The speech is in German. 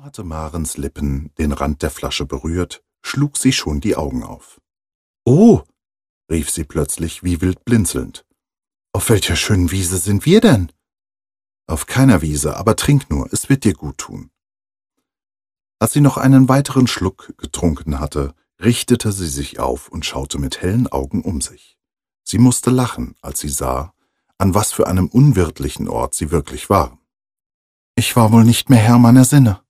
Hatte Marens Lippen den Rand der Flasche berührt, schlug sie schon die Augen auf. »Oh«, rief sie plötzlich wie wild blinzelnd. »Auf welcher schönen Wiese sind wir denn?« »Auf keiner Wiese, aber trink nur, es wird dir gut tun.« Als sie noch einen weiteren Schluck getrunken hatte, richtete sie sich auf und schaute mit hellen Augen um sich. Sie musste lachen, als sie sah, an was für einem unwirtlichen Ort sie wirklich waren. »Ich war wohl nicht mehr Herr meiner Sinne«,